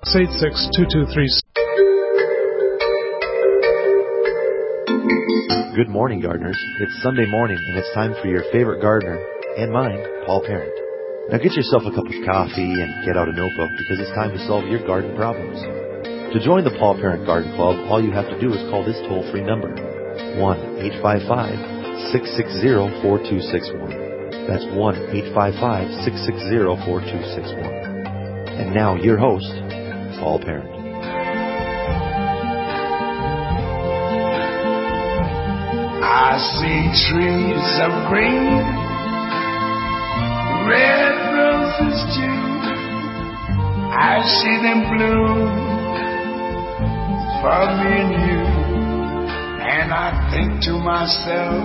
686-2236. Good morning, gardeners. It's Sunday morning, and it's time for your favorite gardener, and mine, Paul Parent. Now get yourself a cup of coffee and get out a notebook, because it's time to solve your garden problems. To join the Paul Parent Garden Club, all you have to do is call this toll-free number, 1-855-660-4261. That's 1-855-660-4261. And now, your host, Paul Parent. I see trees of green, red roses too. I see them bloom for me and you. And I think to myself,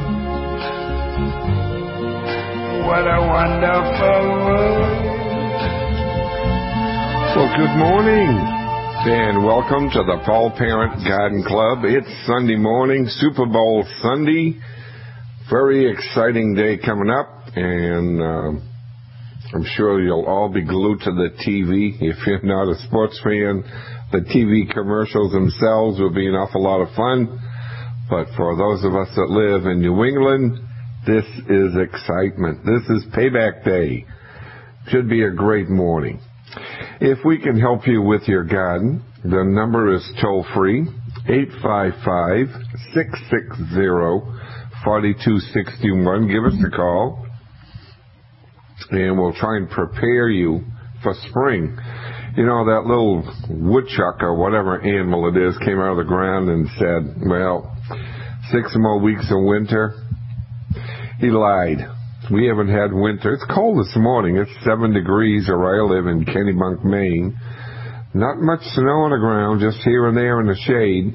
what a wonderful world. Well, good morning. And welcome to the Paul Parent Garden Club. It's Sunday morning, Super Bowl Sunday. Very exciting day coming up, and I'm sure you'll all be glued to the TV. If you're not a sports fan, the TV commercials themselves will be an awful lot of fun. But for those of us that live in New England, this is excitement. This is payback day. Should be a great morning. If we can help you with your garden, the number is toll-free, 855-660-4261. Give us a call, and we'll try and prepare you for spring. You know, that little woodchuck or whatever animal it is came out of the ground and said, well, 6 more weeks of winter. He lied. We haven't had winter. It's cold this morning. It's 7 degrees where I live in Kennebunk, Maine. Not much snow on the ground, just here and there in the shade.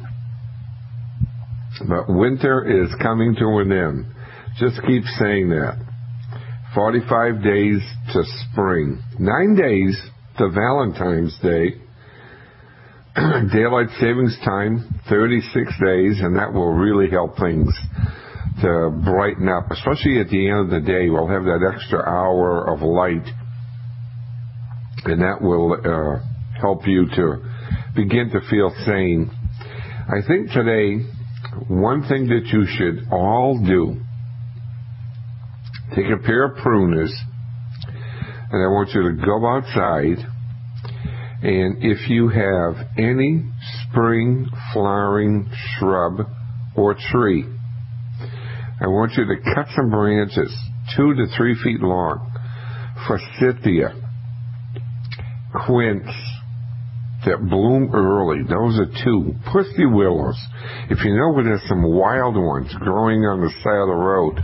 But winter is coming to an end. Just keep saying that. 45 days to spring. 9 days to Valentine's Day. Daylight savings time, 36 days, and that will really help things to brighten up, especially at the end of the day. We'll have that extra hour of light, and that will help you to begin to feel sane. I think today, one thing that you should all do, take a pair of pruners, and I want you to go outside, and if you have any spring flowering shrub or tree, I want you to cut some branches 2 to 3 feet long. Forsythia, quince, that bloom early. Those are 2. Pussy willows. If you know where there's some wild ones growing on the side of the road,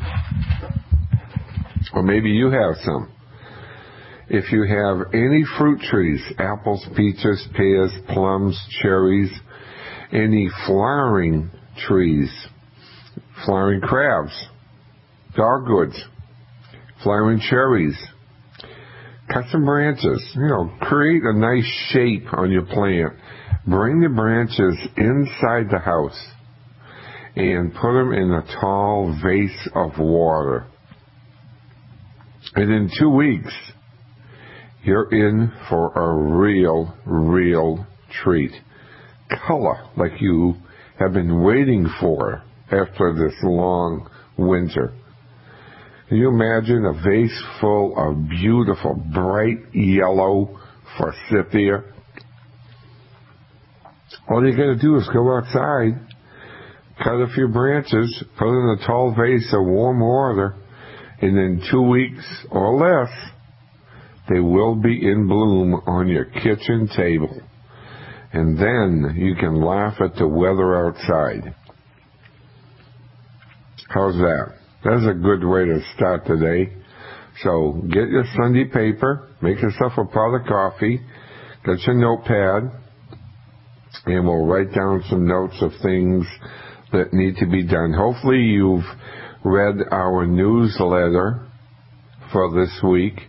or maybe you have some. If you have any fruit trees, apples, peaches, pears, plums, cherries, any flowering trees, flowering crabs, dogwoods, flowering cherries. Cut some branches. Create a nice shape on your plant. Bring the branches inside the house and put them in a tall vase of water. And in 2 weeks, you're in for a real treat. Color like you have been waiting for after this long winter. Can you imagine a vase full of beautiful, bright yellow forsythia? All you got to do is go outside, cut a few branches, put in a tall vase of warm water, and in 2 weeks or less, they will be in bloom on your kitchen table. And then you can laugh at the weather outside. How's that? That's a good way to start today. So get your Sunday paper, make yourself a pot of coffee, get your notepad, and we'll write down some notes of things that need to be done. Hopefully you've read our newsletter for this week.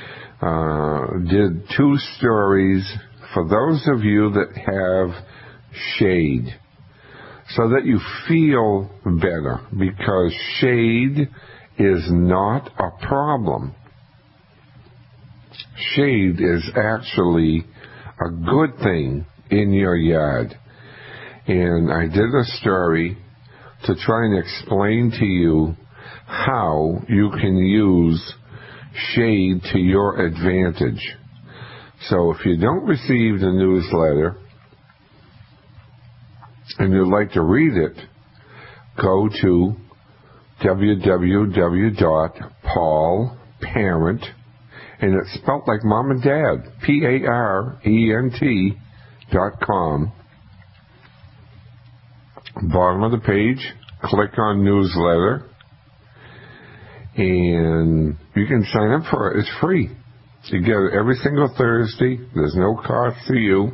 Did 2 stories for those of you that have shade, so that you feel better, because shade is not a problem. Shade is actually a good thing in your yard. And I did a story to try and explain to you how you can use shade to your advantage. So if you don't receive the newsletter and you'd like to read it, go to www.paulparent, and it's spelled like mom and dad, PARENT.com. Bottom of the page, click on newsletter, and you can sign up for it. It's free. You get it every single Thursday. There's no cost to you.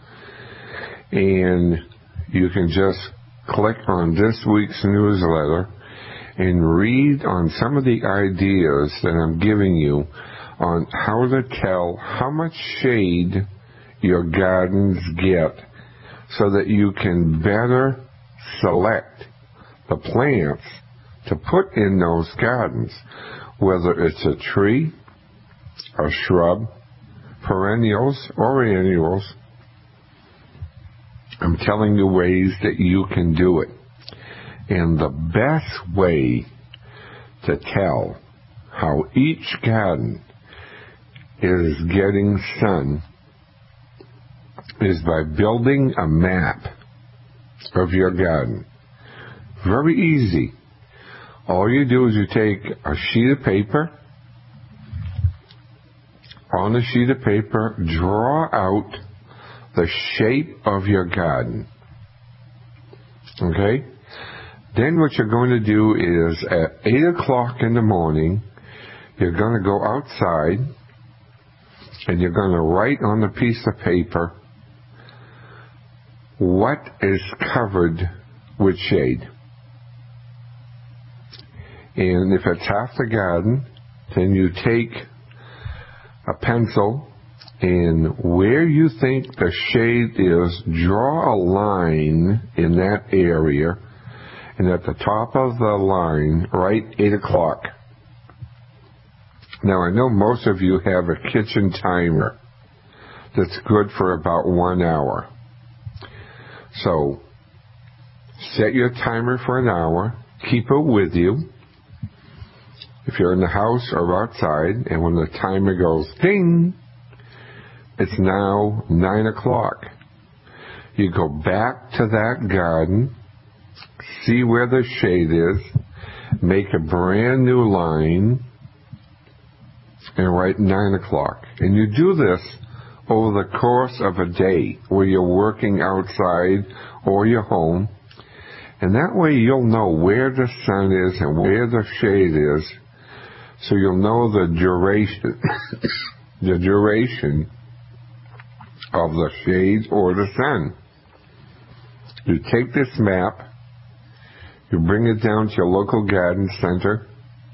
And you can just click on this week's newsletter and read on some of the ideas that I'm giving you on how to tell how much shade your gardens get so that you can better select the plants to put in those gardens, whether it's a tree, a shrub, perennials, or annuals. I'm telling you ways that you can do it. And the best way to tell how each garden is getting sun is by building a map of your garden. Very easy. All you do is you take a sheet of paper. On the sheet of paper, draw out the shape of your garden. Okay? Then what you're going to do is at 8 o'clock in the morning, you're going to go outside and you're going to write on the piece of paper what is covered with shade. And if it's half the garden, then you take a pencil, and where you think the shade is, draw a line in that area, and at the top of the line, write 8 o'clock. Now, I know most of you have a kitchen timer that's good for about 1 hour. So, set your timer for an hour, keep it with you. If you're in the house or outside, and when the timer goes ding, it's now 9 o'clock. You go back to that garden, see where the shade is, make a brand new line, and write 9 o'clock. And you do this over the course of a day where you're working outside or you're home. And that way you'll know where the sun is and where the shade is. So you'll know the duration, the duration of the shade or the sun. You take this map, you bring it down to your local garden center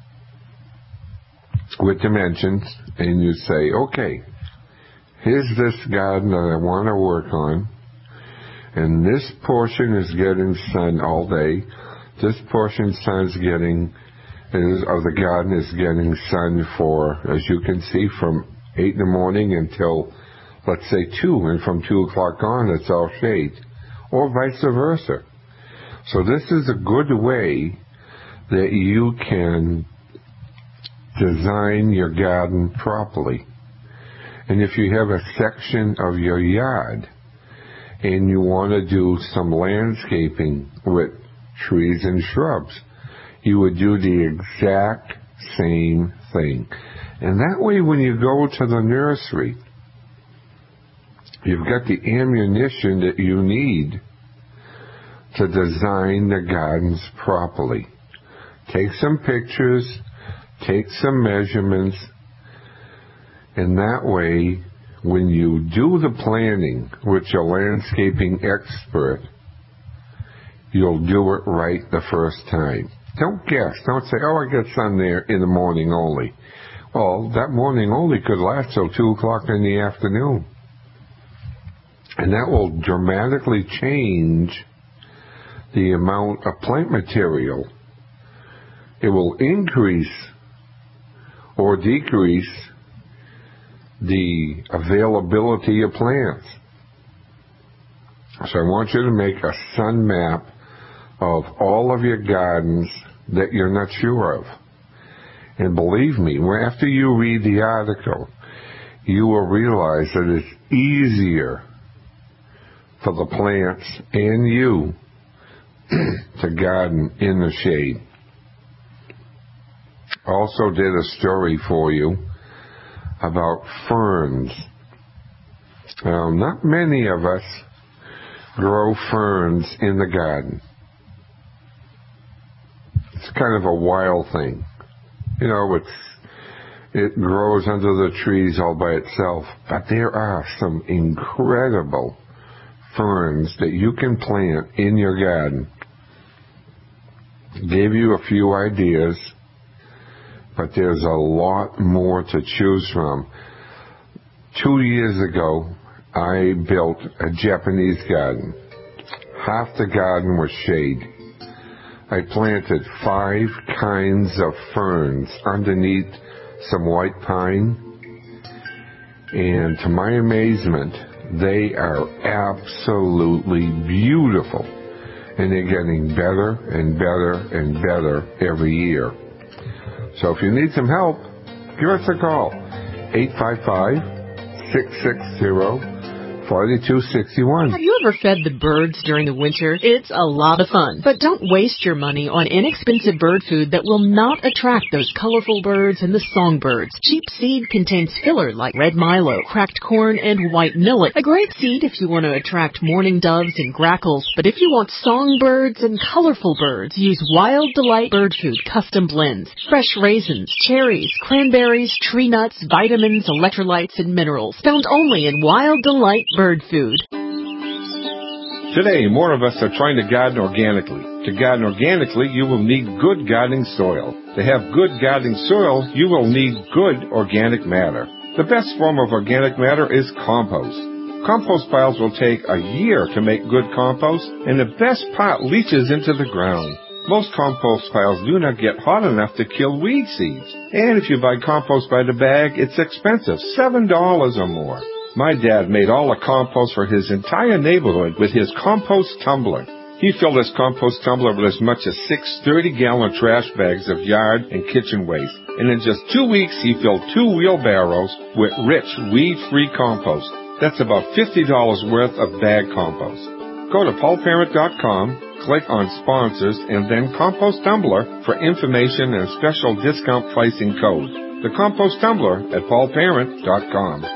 with dimensions, and you say, okay, here's this garden that I want to work on, and this portion is getting sun all day. This portion of the garden is getting sun for, as you can see, from 8 in the morning until, let's say, 2, and from 2 o'clock on, it's all shade, or vice versa. So this is a good way that you can design your garden properly. And if you have a section of your yard and you want to do some landscaping with trees and shrubs, you would do the exact same thing. And that way, when you go to the nursery, you've got the ammunition that you need to design the gardens properly. Take some pictures, take some measurements, and that way, when you do the planning with your landscaping expert, you'll do it right the first time. Don't guess. Don't say, oh, I get sun there in the morning only. Well, that morning only could last till 2 o'clock in the afternoon. And that will dramatically change the amount of plant material. It will increase or decrease the availability of plants. So I want you to make a sun map of all of your gardens that you're not sure of. And believe me, after you read the article, you will realize that it's easier for the plants and you to garden in the shade. Also did a story for you about ferns. Not many of us grow ferns in the garden. It's kind of a wild thing. You know, it grows under the trees all by itself. But there are some incredible ferns that you can plant in your garden. Gave you a few ideas, but there's a lot more to choose from. 2 years ago, I built a Japanese garden. Half the garden was shade. I planted 5 kinds of ferns underneath some white pine, and to my amazement, they are absolutely beautiful, and they're getting better and better and better every year. So if you need some help, give us a call, 855-660-4261. Have you ever fed the birds during the winter? It's a lot of fun. But don't waste your money on inexpensive bird food that will not attract those colorful birds and the songbirds. Cheap seed contains filler like red milo, cracked corn, and white millet. A great seed if you want to attract mourning doves and grackles. But if you want songbirds and colorful birds, use Wild Delight Bird Food Custom Blends. Fresh raisins, cherries, cranberries, tree nuts, vitamins, electrolytes, and minerals. Found only in Wild Delight Bird Food. Today, more of us are trying to garden organically. To garden organically, you will need good gardening soil. To have good gardening soil, you will need good organic matter. The best form of organic matter is compost. Compost piles will take a year to make good compost, and the best part leaches into the ground. Most compost piles do not get hot enough to kill weed seeds. And if you buy compost by the bag, it's expensive, $7 or more. My dad made all the compost for his entire neighborhood with his compost tumbler. He filled his compost tumbler with as much as 6 30-gallon trash bags of yard and kitchen waste. And in just 2 weeks, he filled 2 wheelbarrows with rich, weed-free compost. That's about $50 worth of bag compost. Go to paulparent.com, click on Sponsors, and then Compost Tumbler for information and special discount pricing code. The Compost Tumbler at paulparent.com.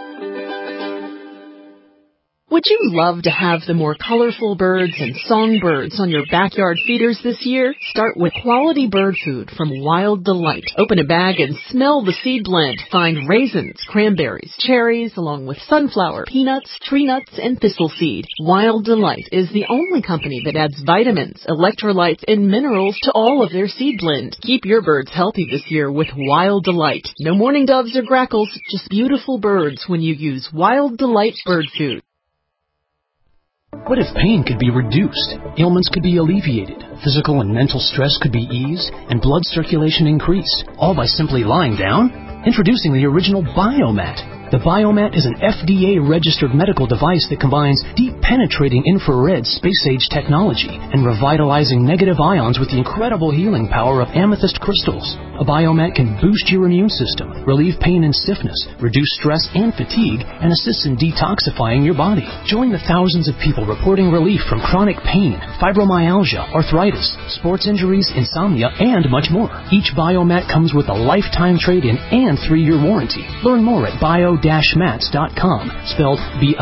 Would you love to have the more colorful birds and songbirds on your backyard feeders this year? Start with quality bird food from Wild Delight. Open a bag and smell the seed blend. Find raisins, cranberries, cherries, along with sunflower, peanuts, tree nuts, and thistle seed. Wild Delight is the only company that adds vitamins, electrolytes, and minerals to all of their seed blend. Keep your birds healthy this year with Wild Delight. No mourning doves or grackles, just beautiful birds when you use Wild Delight bird food. What if pain could be reduced, ailments could be alleviated, physical and mental stress could be eased, and blood circulation increased, all by simply lying down? Introducing the original Biomat. The Biomat is an FDA-registered medical device that combines deep penetrating infrared space-age technology and revitalizing negative ions with the incredible healing power of amethyst crystals. A Biomat can boost your immune system, relieve pain and stiffness, reduce stress and fatigue, and assists in detoxifying your body. Join the thousands of people reporting relief from chronic pain, fibromyalgia, arthritis, sports injuries, insomnia, and much more. Each Biomat comes with a lifetime trade-in and 3-year warranty. Learn more at bio-mats.com, spelled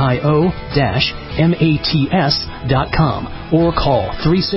bio-mats.com, or call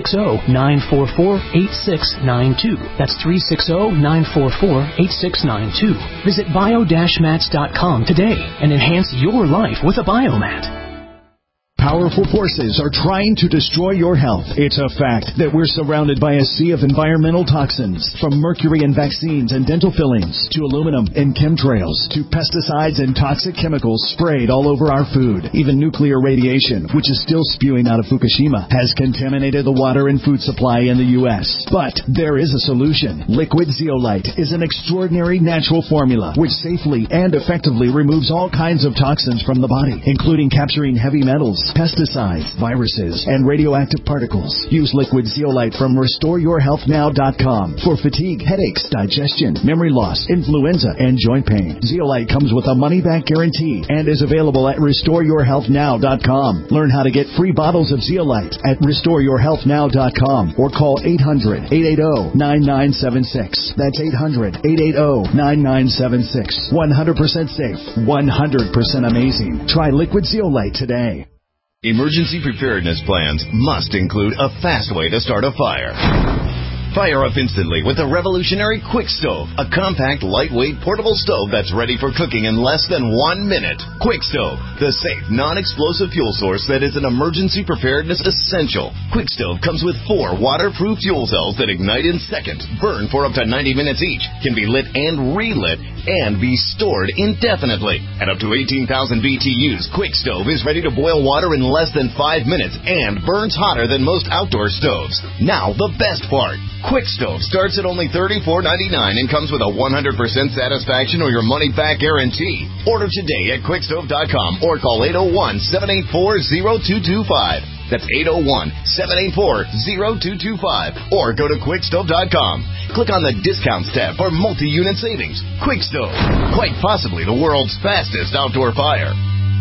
360-944-8692. That's 360-944-8692. Visit bio-mats.com today and enhance your life with a Biomat. Powerful forces are trying to destroy your health. It's a fact that we're surrounded by a sea of environmental toxins, from mercury in vaccines and dental fillings, to aluminum in chemtrails, to pesticides and toxic chemicals sprayed all over our food. Even nuclear radiation, which is still spewing out of Fukushima, has contaminated the water and food supply in the U.S. But there is a solution. Liquid Zeolite is an extraordinary natural formula which safely and effectively removes all kinds of toxins from the body, including capturing heavy metals, pesticides, viruses, and radioactive particles. Use Liquid Zeolite from RestoreYourHealthNow.com for fatigue, headaches, digestion, memory loss, influenza, and joint pain. Zeolite comes with a money-back guarantee and is available at RestoreYourHealthNow.com. Learn how to get free bottles of Zeolite at RestoreYourHealthNow.com or call 800-880-9976. That's 800-880-9976. 100% safe, 100% amazing. Try Liquid Zeolite today. Emergency preparedness plans must include a fast way to start a fire. Fire up instantly with the revolutionary Quick Stove, a compact, lightweight, portable stove that's ready for cooking in less than 1 minute. Quick Stove, the safe, non-explosive fuel source that is an emergency preparedness essential. Quick Stove comes with 4 waterproof fuel cells that ignite in seconds, burn for up to 90 minutes each, can be lit and relit, and be stored indefinitely. At up to 18,000 BTUs, Quick Stove is ready to boil water in less than 5 minutes and burns hotter than most outdoor stoves. Now, the best part. Quick Stove starts at only $34.99 and comes with a 100% satisfaction or your money-back guarantee. Order today at quickstove.com or call 801-784-0225. That's 801-784-0225. Or go to quickstove.com. Click on the Discounts tab for multi-unit savings. Quick Stove, quite possibly the world's fastest outdoor fire.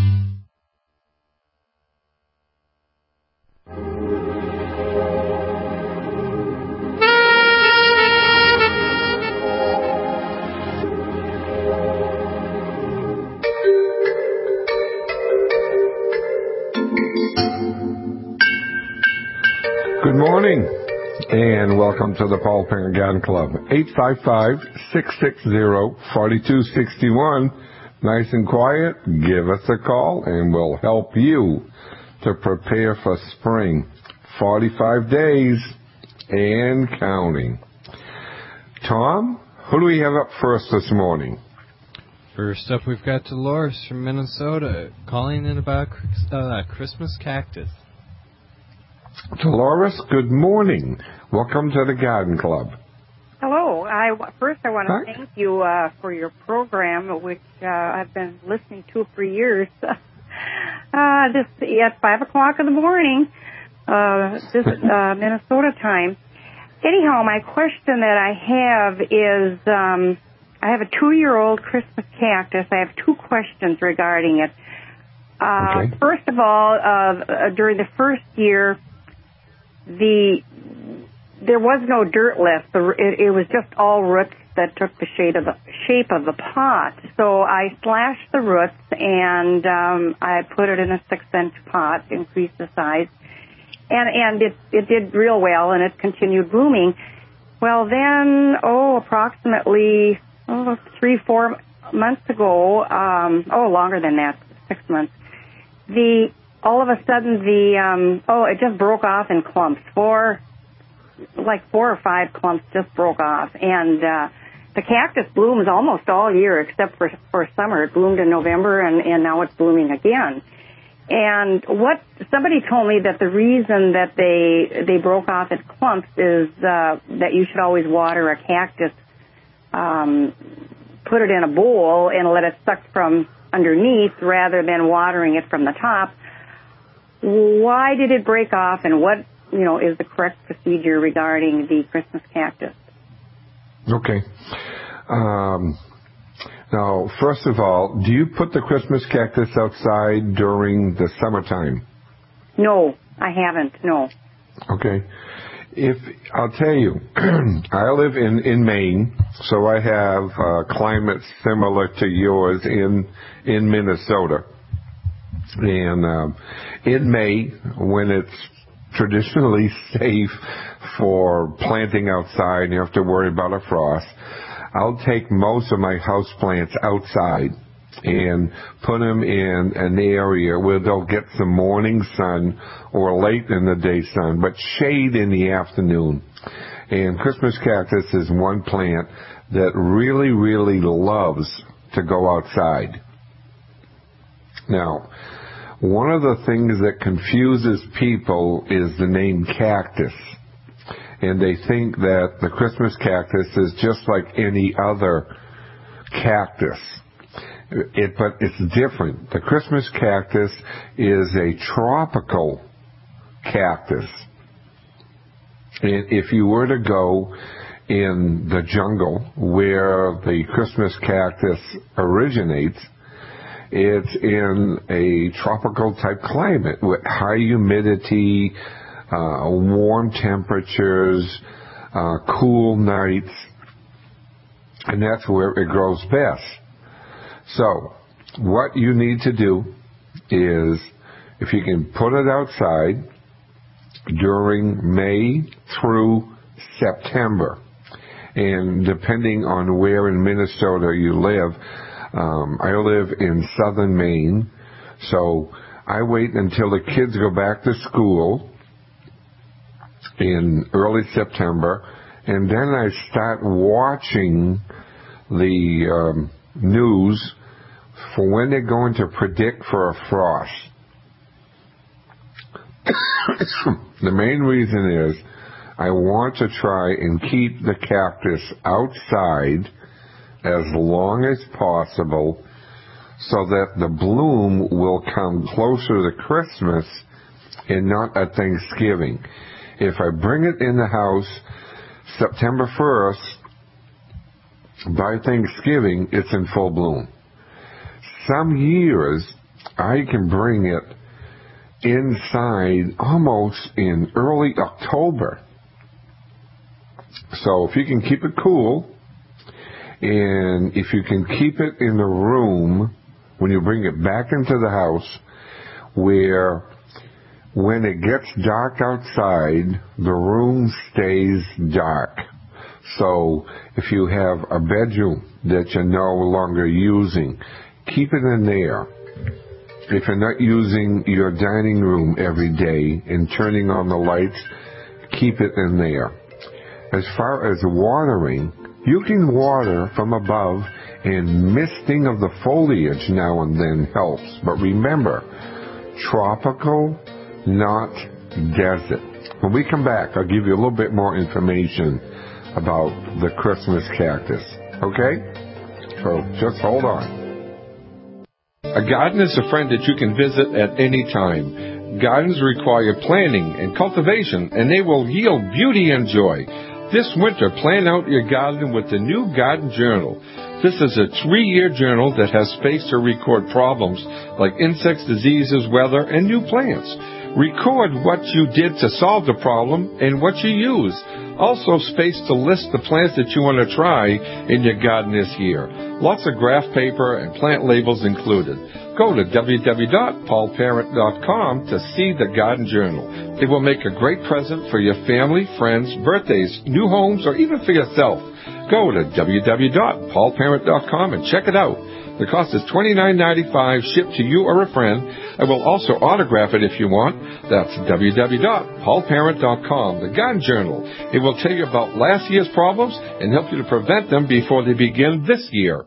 Good morning, and welcome to the Paul Parent Garden Club. 855-660-4261. Nice and quiet. Give us a call, and we'll help you to prepare for spring. 45 days and counting. Tom, who do we have up first this morning? First up, we've got Dolores from Minnesota calling in about Christmas cactus. Dolores, good morning. Welcome to the Garden Club. Hello. First, I want to thank you for your program, which I've been listening to for years. Just at 5 o'clock in the morning, Minnesota time. Anyhow, my question that I have is, I have a 2-year-old Christmas cactus. I have 2 questions regarding it. Okay. First of all, during the first year, there was no dirt left. It was just all roots that took the shape of the pot. So I slashed the roots and I put it in a 6-inch pot, increased the size, and it did real well, and it continued blooming. Well, then, approximately 3-4 months ago, longer than that, 6 months. All of a sudden, it just broke off in clumps. 4 or 5 clumps just broke off. And the cactus blooms almost all year except for summer. It bloomed in November, and now it's blooming again. And somebody told me that the reason that they broke off in clumps is that you should always water a cactus, put it in a bowl, and let it suck from underneath rather than watering it from the top. Why did it break off, and what, is the correct procedure regarding the Christmas cactus? Okay. Now, first of all, do you put the Christmas cactus outside during the summertime? No, I haven't, no. Okay. I'll tell you, I live in Maine, so I have a climate similar to yours in Minnesota. And in May, when it's traditionally safe for planting outside and you have to worry about a frost, I'll take most of my houseplants outside and put them in an area where they'll get some morning sun or late in the day sun, but shade in the afternoon. And Christmas cactus is one plant that really, really loves to go outside. Now, one of the things that confuses people is the name cactus. And they think that the Christmas cactus is just like any other cactus. But it's different. The Christmas cactus is a tropical cactus. And if you were to go in the jungle where the Christmas cactus originates, it's in a tropical type climate with high humidity, warm temperatures, cool nights, and that's where it grows best. So what you need to do is, if you can put it outside during May through September, and depending on where in Minnesota you live, I live in southern Maine, so I wait until the kids go back to school in early September, and then I start watching the news for when they're going to predict for a frost. The main reason is I want to try and keep the cactus outside as long as possible so that the bloom will come closer to Christmas and not at Thanksgiving. If I bring it in the house September 1st, by Thanksgiving, it's in full bloom. Some years, I can bring it inside almost in early October. So if you can keep it cool, and if you can keep it in the room when you bring it back into the house, where when it gets dark outside, the room stays dark. So if you have a bedroom that you're no longer using, keep it in there. If you're not using your dining room every day and turning on the lights, keep it in there. As far as watering, you can water from above, and misting of the foliage now and then helps. But remember, tropical, not desert. When we come back, I'll give you a little bit more information about the Christmas cactus. Okay? So just hold on. A garden is a friend that you can visit at any time. Gardens require planning and cultivation, and they will yield beauty and joy. This winter, plan out your garden with the new Garden Journal. This is a 3-year journal that has space to record problems like insects, diseases, weather, and new plants. Record what you did to solve the problem and what you used. Also space to list the plants that you want to try in your garden this year. Lots of graph paper and plant labels included. Go to www.paulparent.com to see the Garden Journal. It will make a great present for your family, friends, birthdays, new homes, or even for yourself. Go to www.paulparent.com and check it out. The cost is $29.95, shipped to you or a friend. I will also autograph it if you want. That's www.paulparent.com, the Garden Journal. It will tell you about last year's problems and help you to prevent them before they begin this year.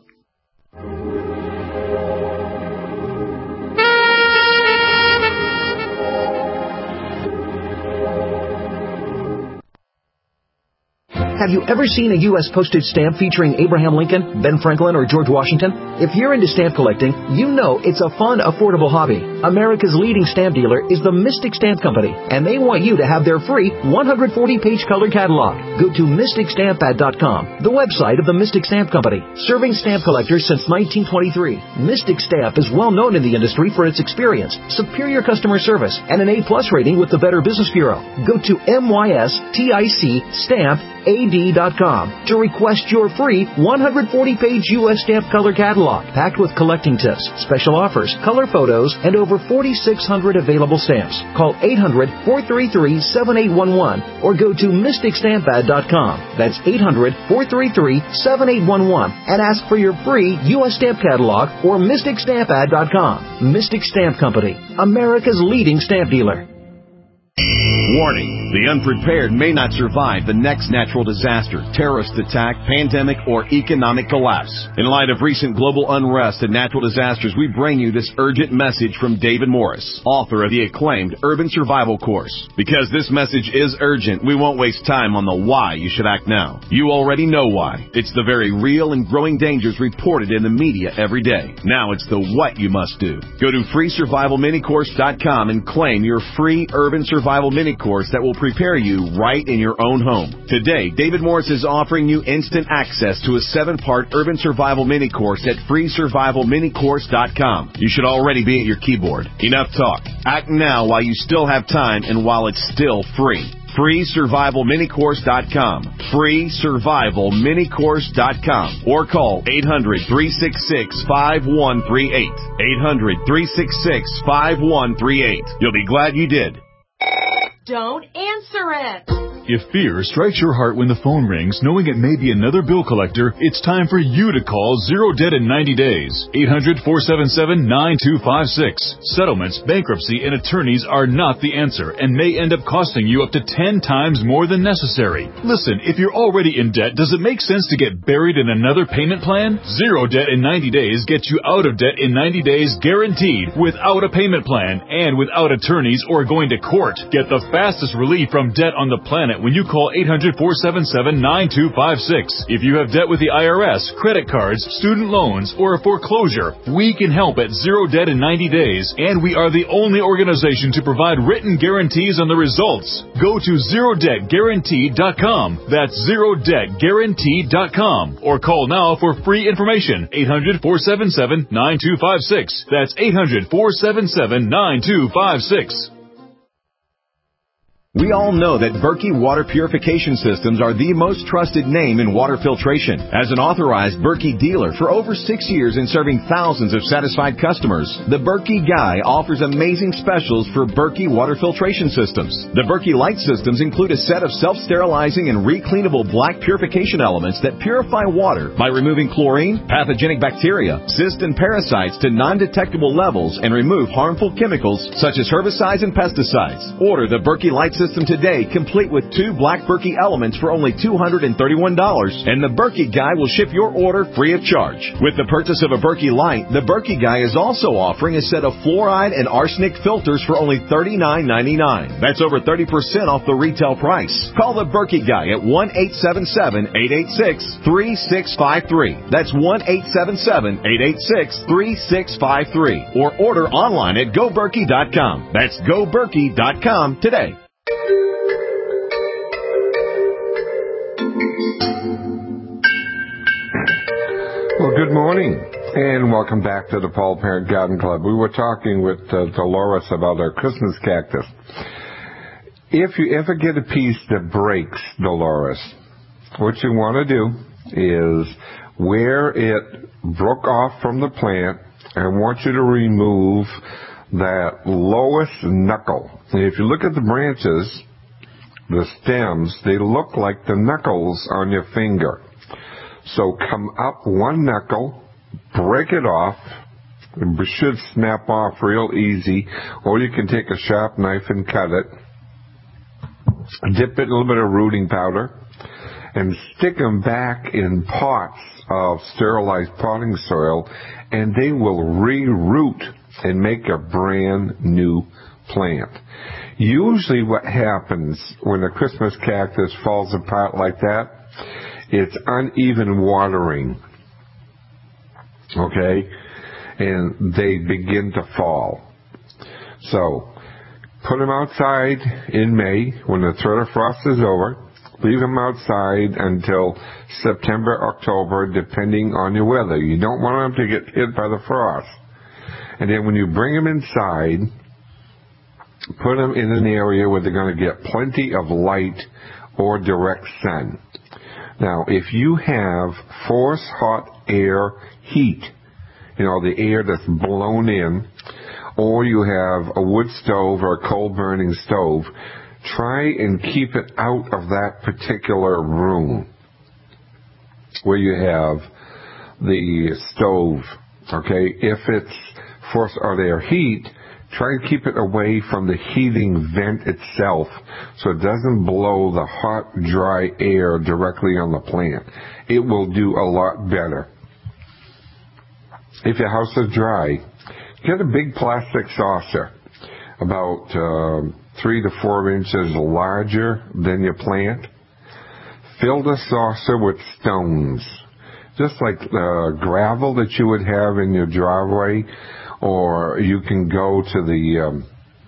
Have you ever seen a U.S. postage stamp featuring Abraham Lincoln, Ben Franklin, or George Washington? If you're into stamp collecting, you know it's a fun, affordable hobby. America's leading stamp dealer is the Mystic Stamp Company, and they want you to have their free 140-page color catalog. Go to MysticStampAd.com, the website of the Mystic Stamp Company, serving stamp collectors since 1923. Mystic Stamp is well known in the industry for its experience, superior customer service, and an A+ rating with the Better Business Bureau. Go to MysticStampAd.com to request your free 140-page U.S. stamp color catalog. catalog packed with collecting tips, special offers, color photos, and over 4,600 available stamps. Call 800-433-7811 or go to MysticStampAd.com. That's 800-433-7811 and ask for your free U.S. stamp catalog or MysticStampAd.com. Mystic Stamp Company, America's leading stamp dealer. Warning, the unprepared may not survive the next natural disaster, terrorist attack, pandemic, or economic collapse. In light of recent global unrest and natural disasters, we bring you this urgent message from David Morris, author of the acclaimed Urban Survival Course. Because this message is urgent, we won't waste time on the why you should act now. You already know why. It's the very real and growing dangers reported in the media every day. Now it's the what you must do. Go to freesurvivalminicourse.com and claim your free Urban Survival Mini Course that will prepare you right in your own home. Today, David Morris is offering you instant access to a 7-part Urban Survival Mini Course at freesurvivalminicourse.com. You should already be at your keyboard. Enough talk. Act now while you still have time and while it's still free. freesurvivalminicourse.com. freesurvivalminicourse.com or call 800-366-5138. 800-366-5138. You'll be glad you did. Don't answer it. If fear strikes your heart when the phone rings, knowing it may be another bill collector, it's time for you to call Zero Debt in 90 days. 800-477-9256. Settlements, bankruptcy, and attorneys are not the answer and may end up costing you up to 10 times more than necessary. Listen, if you're already in debt, does it make sense to get buried in another payment plan? Zero Debt in 90 days gets you out of debt in 90 days guaranteed, without a payment plan and without attorneys or going to court. Get the fastest relief from debt on the planet when you call 800-477-9256. If you have debt with the IRS, credit cards, student loans, or a foreclosure, we can help at Zero Debt in 90 days, and we are the only organization to provide written guarantees on the results. Go to ZeroDebtGuaranteed.com. That's ZeroDebtGuaranteed.com. Or call now for free information. 800-477-9256. That's 800-477-9256. We all know that Berkey Water Purification Systems are the most trusted name in water filtration. As an authorized Berkey dealer for over 6 years and serving thousands of satisfied customers, the Berkey Guy offers amazing specials for Berkey Water Filtration Systems. The Berkey Light Systems include a set of self-sterilizing and recleanable black purification elements that purify water by removing chlorine, pathogenic bacteria, cysts, and parasites to non-detectable levels and remove harmful chemicals such as herbicides and pesticides. Order the Berkey Light System today, complete with 2 black Berkey elements for only $231, and the Berkey Guy will ship your order free of charge. With the purchase of a Berkey Light, the Berkey Guy is also offering a set of fluoride and arsenic filters for only $39.99. That's over 30% off the retail price. Call the Berkey Guy at 1-877-886-3653. That's 1-877-886-3653. Or order online at GoBerkey.com. That's GoBerkey.com today. Well, good morning, and welcome back to the Paul Parent Garden Club. We were talking with Dolores about our Christmas cactus. If you ever get a piece that breaks, Dolores, what you want to do is where it broke off from the plant, I want you to remove that lowest knuckle. And if you look at the branches, the stems, they look like the knuckles on your finger. So come up one knuckle, break it off. It should snap off real easy. Or you can take a sharp knife and cut it. Dip it in a little bit of rooting powder. And stick them back in pots of sterilized potting soil. And they will re-root and make a brand new plant. Usually what happens when a Christmas cactus falls apart like that, it's uneven watering, okay? And they begin to fall. So, put them outside in May when the threat of frost is over. Leave them outside until September, October, depending on your weather. You don't want them to get hit by the frost. And then when you bring them inside, put them in an area where they're going to get plenty of light or direct sun. Now, if you have forced hot air heat the air that's blown in, or you have a wood stove or a coal-burning stove, try and keep it out of that particular room where you have the stove, okay? If it's forced or their heat, try and keep it away from the heating vent itself so it doesn't blow the hot, dry air directly on the plant. It will do a lot better. If your house is dry, get a big plastic saucer, about 3 to 4 inches larger than your plant. Fill the saucer with stones, just like gravel that you would have in your driveway, or you can go to the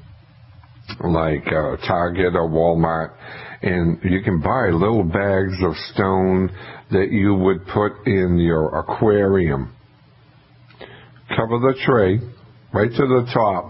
Target or Walmart, and you can buy little bags of stone that you would put in your aquarium. Cover the tray right to the top.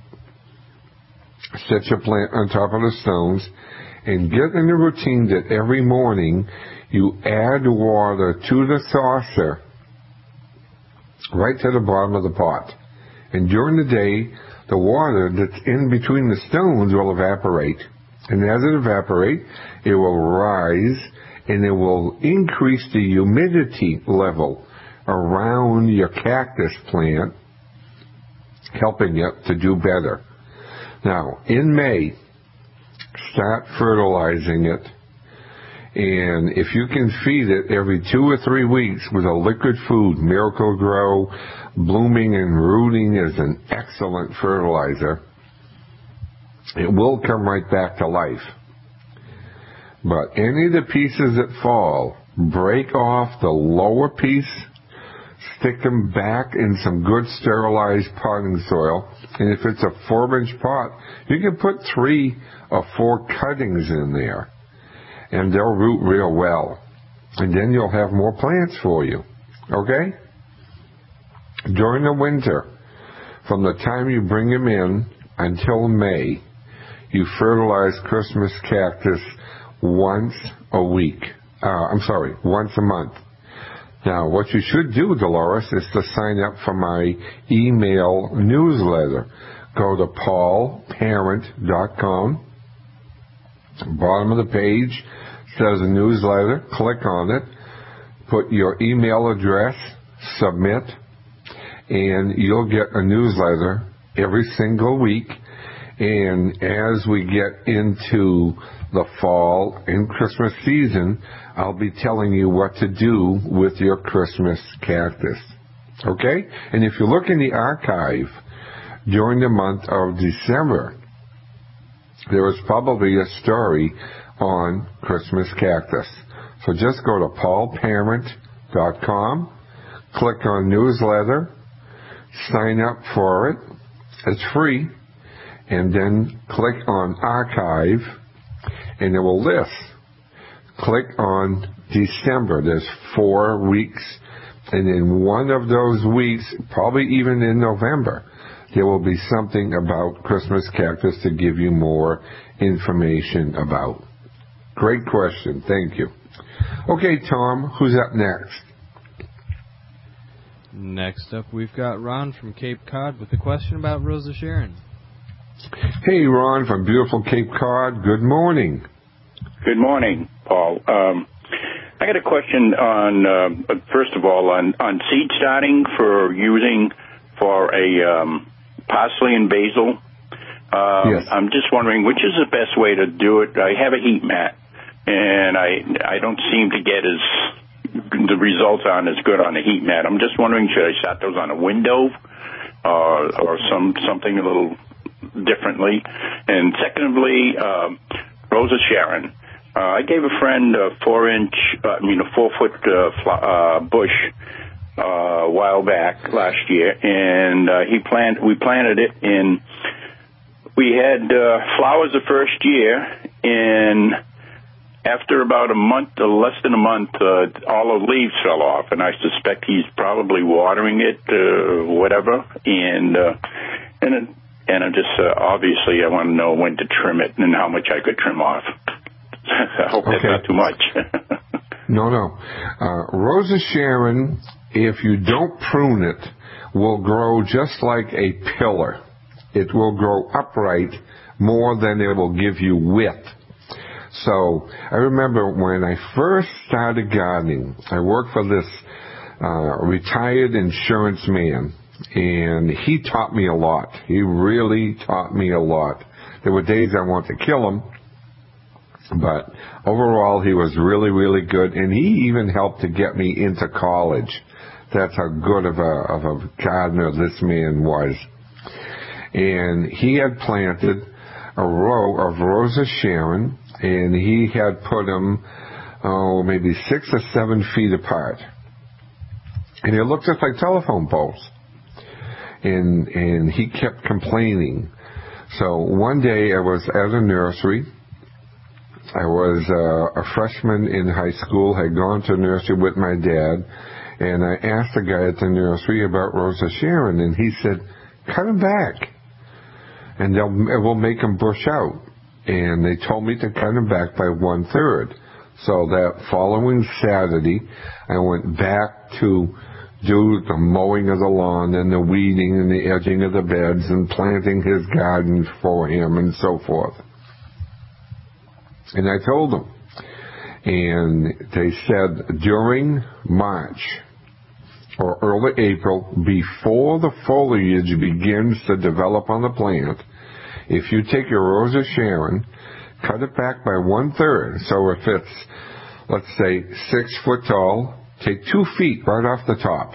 Set your plant on top of the stones, and get in the routine that every morning you add water to the saucer right to the bottom of the pot. And during the day, the water that's in between the stones will evaporate. And as it evaporates, it will rise, and it will increase the humidity level around your cactus plant, helping it to do better. Now, in May, start fertilizing it, and if you can feed it every 2 or 3 weeks with a liquid food, Miracle-Gro, Blooming and Rooting is an excellent fertilizer. It will come right back to life. But any of the pieces that fall, break off the lower piece, stick them back in some good sterilized potting soil. And if it's a 4-inch pot, you can put 3 or 4 cuttings in there, and they'll root real well. And then you'll have more plants for you. Okay? During the winter, from the time you bring them in until May, you fertilize Christmas cactus once a month. Now, what you should do, Dolores, is to sign up for my email newsletter. Go to paulparent.com. Bottom of the page says a newsletter. Click on it. Put your email address. Submit. And you'll get a newsletter every single week. And as we get into the fall and Christmas season, I'll be telling you what to do with your Christmas cactus. Okay? And if you look in the archive during the month of December, there was probably a story on Christmas cactus. So just go to paulparent.com, click on newsletter, sign up for it. It's free. And then click on archive, and it will list. Click on December. There's 4 weeks. And in one of those weeks, probably even in November, there will be something about Christmas cactus to give you more information about. Great question. Thank you. Okay, Tom, who's up next? Next up, we've got Ron from Cape Cod with a question about Rosa Sharon. Hey, Ron from beautiful Cape Cod. Good morning. Good morning, Paul. I got a question on, first of all, on seed starting for using for a parsley and basil. Yes. I'm just wondering which is the best way to do it. I have a heat mat, and I don't seem to get the results aren't as good on a heat mat. I'm just wondering, should I start those on a window or something a little differently? And secondly, Rosa Sharon. I gave a friend a 4-foot bush a while back last year, and we planted it in. We had flowers the first year, and after about a month, or less than a month, all the leaves fell off, and I suspect he's probably watering it, whatever, and I'm just obviously I want to know when to trim it and how much I could trim off. I hope that's not too much. No. Rosa Sharon, if you don't prune it, will grow just like a pillar. It will grow upright more than it will give you width. So I remember when I first started gardening, I worked for this retired insurance man, and he taught me a lot. He really taught me a lot. There were days I wanted to kill him, but overall he was really, really good, and he even helped to get me into college. That's how good of a gardener this man was. And he had planted a row of Rosa Sharon, and he had put them, maybe 6 or 7 feet apart. And it looked just like telephone poles. And he kept complaining. So one day I was at a nursery. I was a freshman in high school, had gone to nursery with my dad, and I asked the guy at the nursery about Rosa Sharon, and he said, cut them back, and we'll make them bush out. And they told me to cut them back by 1/3. So that following Saturday, I went back to do the mowing of the lawn and the weeding and the edging of the beds and planting his garden for him and so forth. And I told them. And they said during March or early April, before the foliage begins to develop on the plant, if you take your Rosa Sharon, cut it back by 1/3. So if it's, let's say, 6 foot tall, take 2 feet right off the top.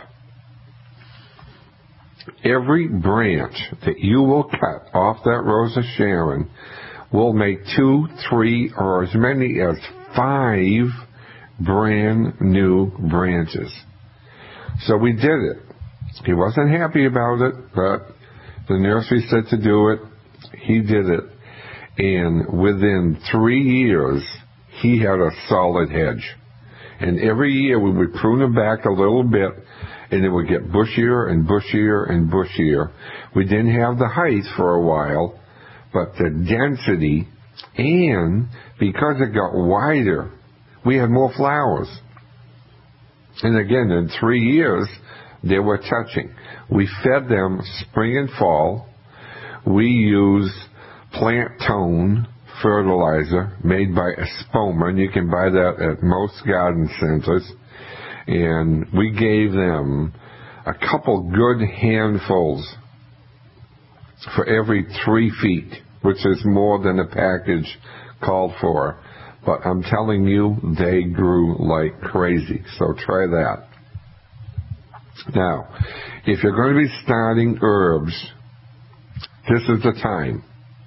Every branch that you will cut off that Rosa Sharon will make 2, 3, or as many as 5 brand new branches. So we did it. He wasn't happy about it, but the nursery said to do it. He did it. And within 3 years, he had a solid hedge. And every year we would prune it back a little bit, and it would get bushier and bushier and bushier. We didn't have the height for a while, but the density, and because it got wider, we had more flowers. And again, in 3 years, they were touching. We fed them spring and fall. We used plant tone fertilizer made by Espoma, and you can buy that at most garden centers. And we gave them a couple good handfuls for every 3 feet, which is more than the package called for. But I'm telling you, they grew like crazy. So try that. Now, if you're going to be starting herbs, this is the time.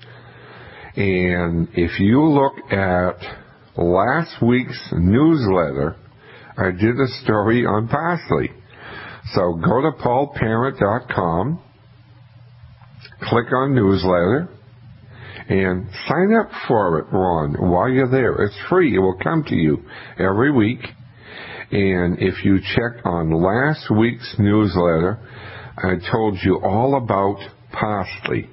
And if you look at last week's newsletter, I did a story on parsley. So go to paulparent.com, click on newsletter, and sign up for it, Ron, while you're there. It's free. It will come to you every week. And if you check on last week's newsletter, I told you all about parsley.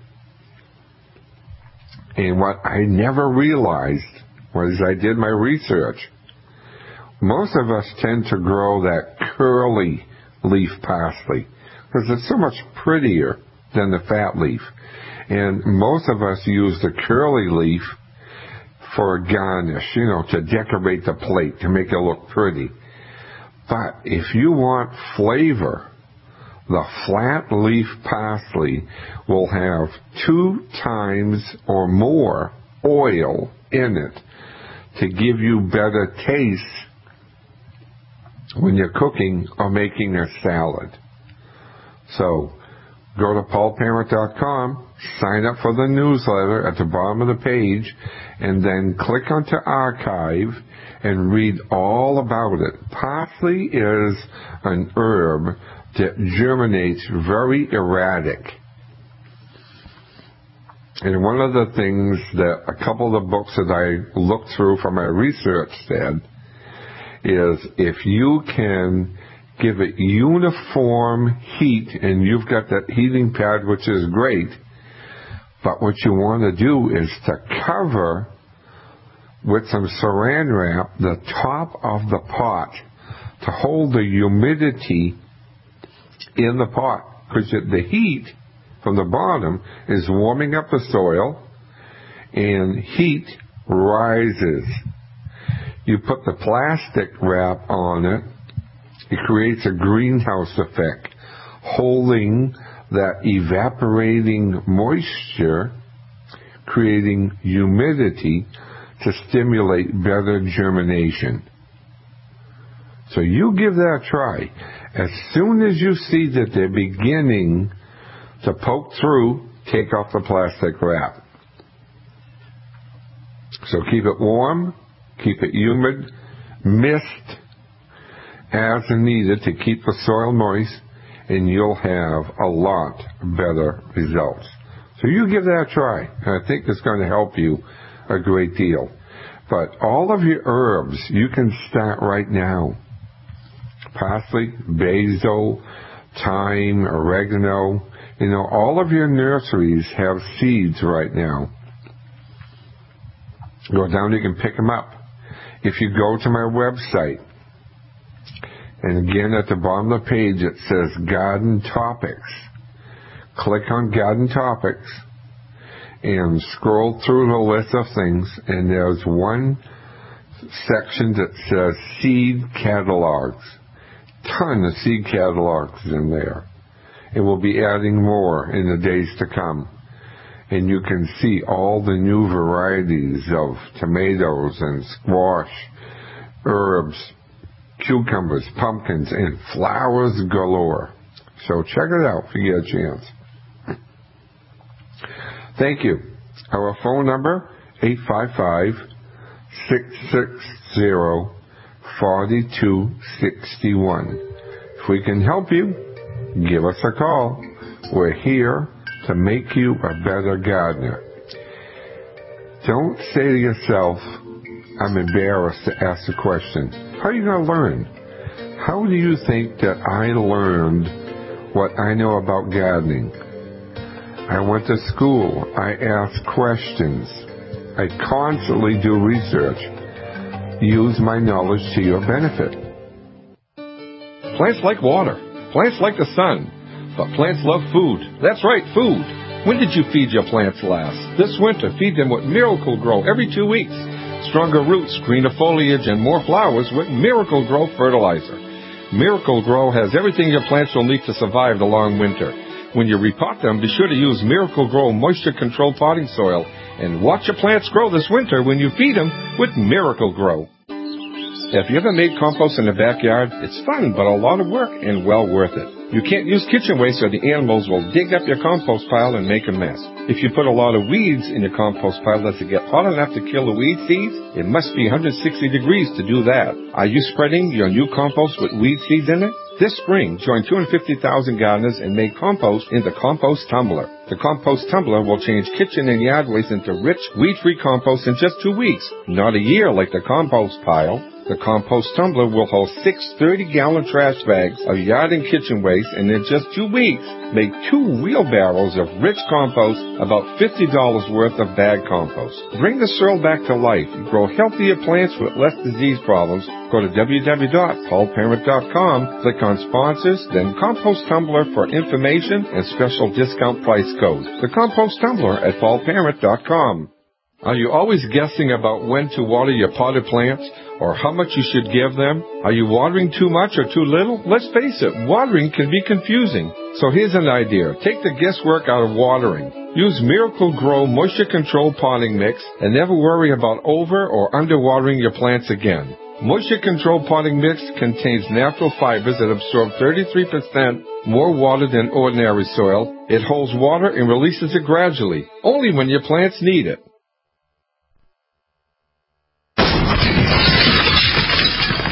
And what I never realized was I did my research. Most of us tend to grow that curly leaf parsley because it's so much prettier than the fat leaf. And most of us use the curly leaf for a garnish, to decorate the plate, to make it look pretty. But if you want flavor, the flat leaf parsley will have 2 times or more oil in it to give you better taste when you're cooking or making a salad. So go to paulparent.com, sign up for the newsletter at the bottom of the page, and then click onto archive and read all about it. Parsley is an herb that germinates very erratic. And one of the things that a couple of the books that I looked through for my research said is if you can give it uniform heat, and you've got that heating pad, which is great, but what you want to do is to cover with some saran wrap the top of the pot to hold the humidity in the pot, because the heat from the bottom is warming up the soil, and heat rises. You put the plastic wrap on it, it creates a greenhouse effect, holding that evaporating moisture, creating humidity to stimulate better germination. So you give that a try. As soon as you see that they're beginning to poke through, take off the plastic wrap. So keep it warm, keep it humid, mist as needed to keep the soil moist, and you'll have a lot better results. So you give that a try. I think it's going to help you a great deal. But all of your herbs, you can start right now. Parsley, basil, thyme, oregano. You know, all of your nurseries have seeds right now. Go down, you can pick them up. If you go to my website, and again at the bottom of the page it says Garden Topics. Click on Garden Topics and scroll through the list of things, and there's one section that says Seed Catalogs. Ton of seed catalogs in there. And we'll be adding more in the days to come. And you can see all the new varieties of tomatoes and squash, herbs, cucumbers, pumpkins, and flowers galore. So check it out if you get a chance. Thank you. Our phone number, 855-660-4261. If we can help you, give us a call. We're here to make you a better gardener. Don't say to yourself, I'm embarrassed to ask the question. How are you going to learn? How do you think that I learned what I know about gardening? I went to school. I asked questions. I constantly do research. Use my knowledge to your benefit. Plants like water. Plants like the sun. But plants love food. That's right, food. When did you feed your plants last? This winter, feed them with Miracle-Gro every 2 weeks. Stronger roots, greener foliage, and more flowers with Miracle-Gro fertilizer. Miracle-Gro has everything your plants will need to survive the long winter. When you repot them, be sure to use Miracle-Gro moisture-controlled potting soil and watch your plants grow this winter when you feed them with Miracle-Gro. If you ever made compost in the backyard, it's fun, but a lot of work and well worth it. You can't use kitchen waste or the animals will dig up your compost pile and make a mess. If you put a lot of weeds in your compost pile, does it get hot enough to kill the weed seeds? It must be 160 degrees to do that. Are you spreading your new compost with weed seeds in it? This spring, join 250,000 gardeners and make compost in the Compost Tumbler. The Compost Tumbler will change kitchen and yard waste into rich, weed-free compost in just 2 weeks, not a year like the compost pile. The Compost Tumbler will hold 6 30-gallon trash bags of yard and kitchen waste, and in just 2 weeks, make 2 wheelbarrows of rich compost, about $50 worth of bag compost. Bring the soil back to life. Grow healthier plants with less disease problems. Go to www.paulparent.com, click on Sponsors, then Compost Tumbler for information and special discount price code. The Compost Tumbler at paulparent.com. Are you always guessing about when to water your potted plants or how much you should give them? Are you watering too much or too little? Let's face it, watering can be confusing. So here's an idea. Take the guesswork out of watering. Use Miracle-Gro Moisture Control Potting Mix and never worry about over or underwatering your plants again. Moisture Control Potting Mix contains natural fibers that absorb 33% more water than ordinary soil. It holds water and releases it gradually, only when your plants need it.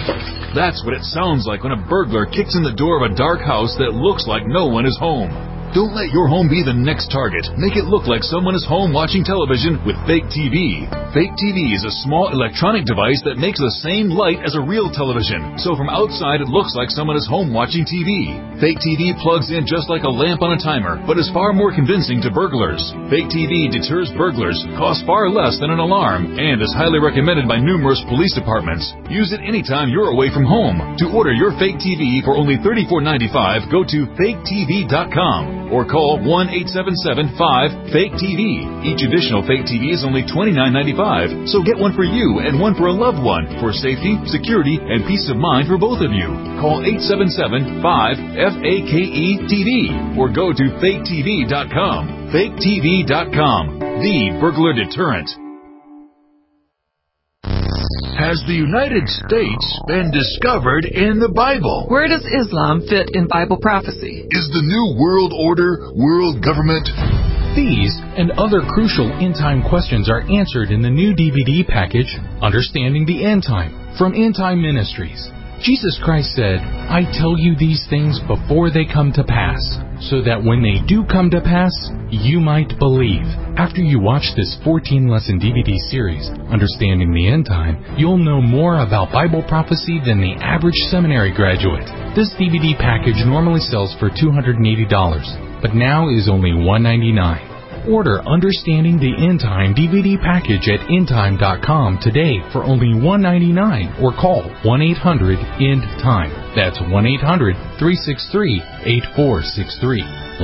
That's what it sounds like when a burglar kicks in the door of a dark house that looks like no one is home. Don't let your home be the next target. Make it look like someone is home watching television with Fake TV. Fake TV is a small electronic device that makes the same light as a real television. So from outside, it looks like someone is home watching TV. Fake TV plugs in just like a lamp on a timer, but is far more convincing to burglars. Fake TV deters burglars, costs far less than an alarm, and is highly recommended by numerous police departments. Use it anytime you're away from home. To order your Fake TV for only $34.95, go to faketv.com or call 1-877-5-FAKE-TV. Each additional Fake TV is only $29.95, so get one for you and one for a loved one for safety, security, and peace of mind for both of you. Call 877-5-FAKE-TV or go to faketv.com. faketv.com, the burglar deterrent. Has the United States been discovered in the Bible? Where does Islam fit in Bible prophecy? Is the New World Order world government? These and other crucial end-time questions are answered in the new DVD package, Understanding the End Time, from End Time Ministries. Jesus Christ said, I tell you these things before they come to pass, so that when they do come to pass, you might believe. After you watch this 14-lesson DVD series, Understanding the End Time, you'll know more about Bible prophecy than the average seminary graduate. This DVD package normally sells for $280, but now is only $199. Order Understanding the End Time DVD package at endtime.com today for only $199 or call 1-800-END-TIME. That's 1-800-363-8463.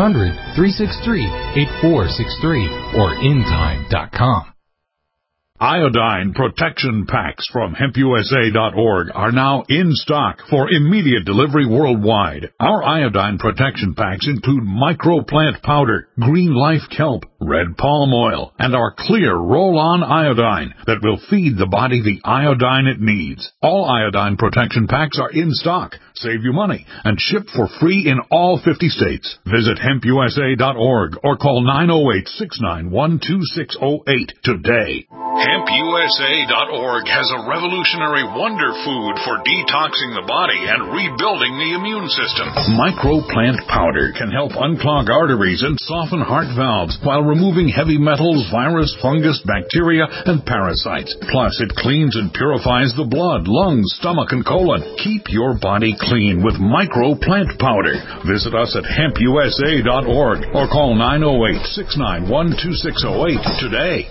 1-800-363-8463 or endtime.com. Iodine protection packs from hempusa.org are now in stock for immediate delivery worldwide. Our iodine protection packs include microplant powder, green life kelp, red palm oil, and our clear roll-on iodine that will feed the body the iodine it needs. All iodine protection packs are in stock, save you money, and ship for free in all 50 states. Visit hempusa.org or call 908-691-2608 today. HempUSA.org has a revolutionary wonder food for detoxing the body and rebuilding the immune system. Microplant powder can help unclog arteries and soften heart valves while removing heavy metals, virus, fungus, bacteria, and parasites. Plus, it cleans and purifies the blood, lungs, stomach, and colon. Keep your body clean with Microplant powder. Visit us at HempUSA.org or call 908-691-2608 today.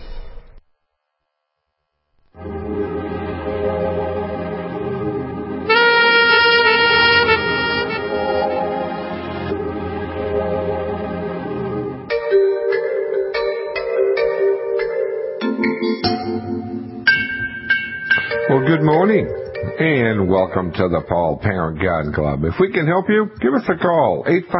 Well, good morning, and welcome to the Paul Parent Garden Club. If we can help you, give us a call,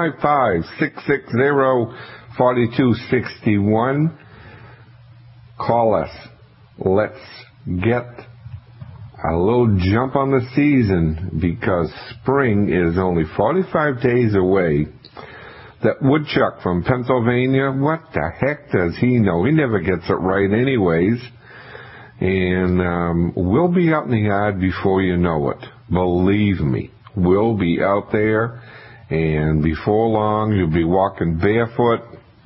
855-660-4261. Call us. Let's get a little jump on the season because spring is only 45 days away. That woodchuck from Pennsylvania, what the heck does he know? He never gets it right anyways. And we'll be out in the yard before you know it. Believe me, we'll be out there, and before long you'll be walking barefoot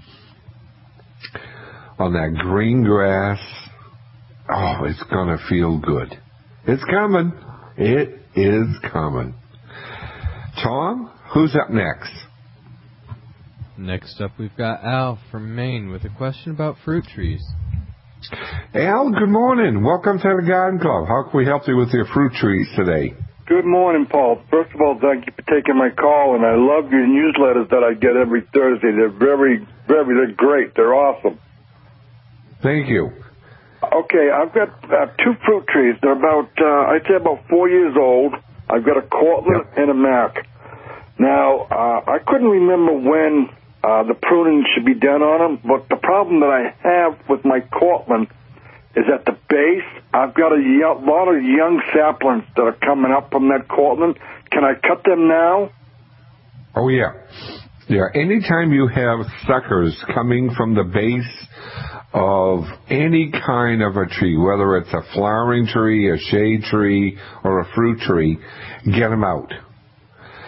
on that green grass. Oh, it's going to feel good. It's coming. It is coming. Tom, who's up next? Next up, we've got Al from Maine with a question about fruit trees. Al, good morning. Welcome to the Garden Club. How can we help you with your fruit trees today? Good morning, Paul. First of all, thank you for taking my call, and I love your newsletters that I get every Thursday. They're they're great. They're awesome. Thank you. Okay, I've got two fruit trees. They're about, I'd say about 4 years old. I've got a Cortland and a Mac. Now, I couldn't remember when the pruning should be done on them, but the problem that I have with my Cortland is at the base, I've got a lot of young saplings that are coming up from that Cortland. Can I cut them now? Oh, yeah. Yeah, anytime you have suckers coming from the base of any kind of a tree, whether it's a flowering tree, a shade tree, or a fruit tree, get them out.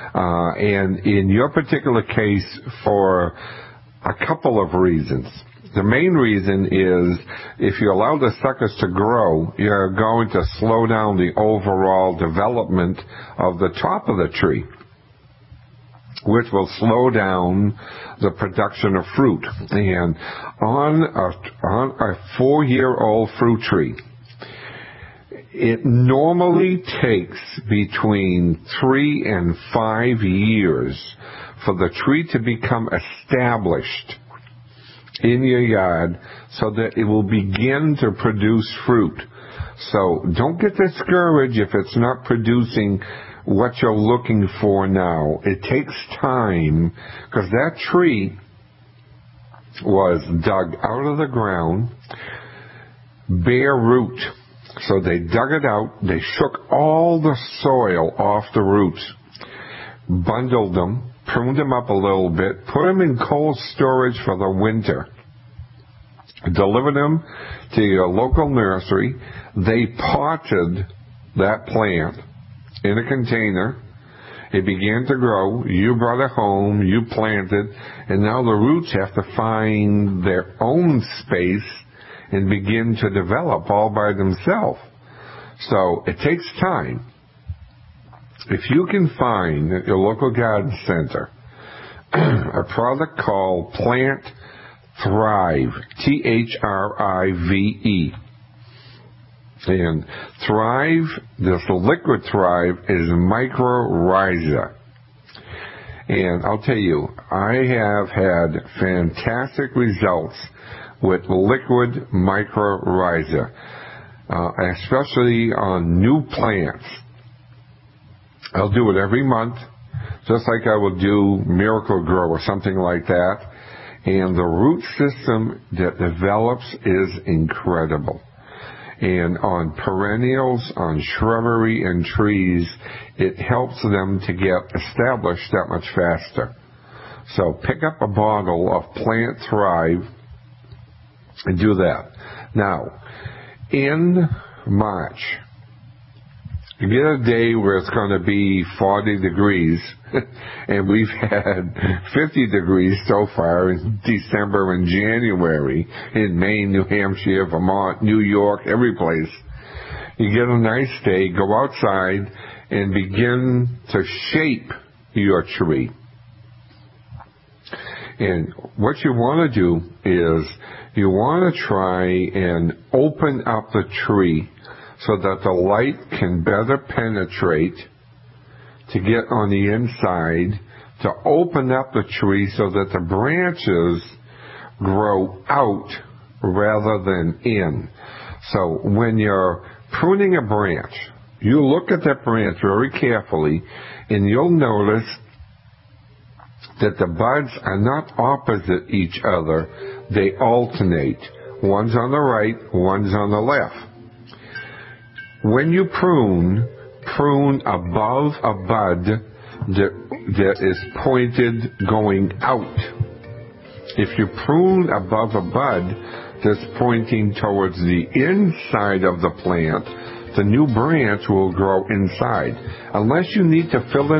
And in your particular case, for a couple of reasons. The main reason is if you allow the suckers to grow, you're going to slow down the overall development of the top of the tree, which will slow down the production of fruit. And on a 4-year-old fruit tree, it normally takes between 3 and 5 years for the tree to become established in your yard so that it will begin to produce fruit. So don't get discouraged if it's not producing what you're looking for now. It takes time, because that tree was dug out of the ground, bare root. So they dug it out, they shook all the soil off the roots, bundled them, pruned them up a little bit, put them in cold storage for the winter, delivered them to your local nursery. They potted that plant in a container. It began to grow. You brought it home, you planted, and now the roots have to find their own space and begin to develop all by themselves. So it takes time. If you can find at your local garden center a product called Plant Thrive, Thrive, and Thrive, this liquid Thrive is mycorrhiza. And I'll tell you, I have had fantastic results with liquid mycorrhiza, especially on new plants. I'll do it every month, just like I will do Miracle Grow or something like that. And the root system that develops is incredible. And on perennials, on shrubbery and trees, it helps them to get established that much faster. So pick up a bottle of Plant Thrive and do that. Now, in March, you get a day where it's going to be 40 degrees, and we've had 50 degrees so far in December and January in Maine, New Hampshire, Vermont, New York, every place. You get a nice day, go outside, and begin to shape your tree. And what you want to do is you want to try and open up the tree so that the light can better penetrate to get on the inside, to open up the tree so that the branches grow out rather than in. So when you're pruning a branch, you look at that branch very carefully, and you'll notice that the buds are not opposite each other. They alternate. One's on the right, one's on the left. When you prune above a bud that is pointed going out. If you prune above a bud that's pointing towards the inside of the plant, the new branch will grow inside. Unless you need to fill in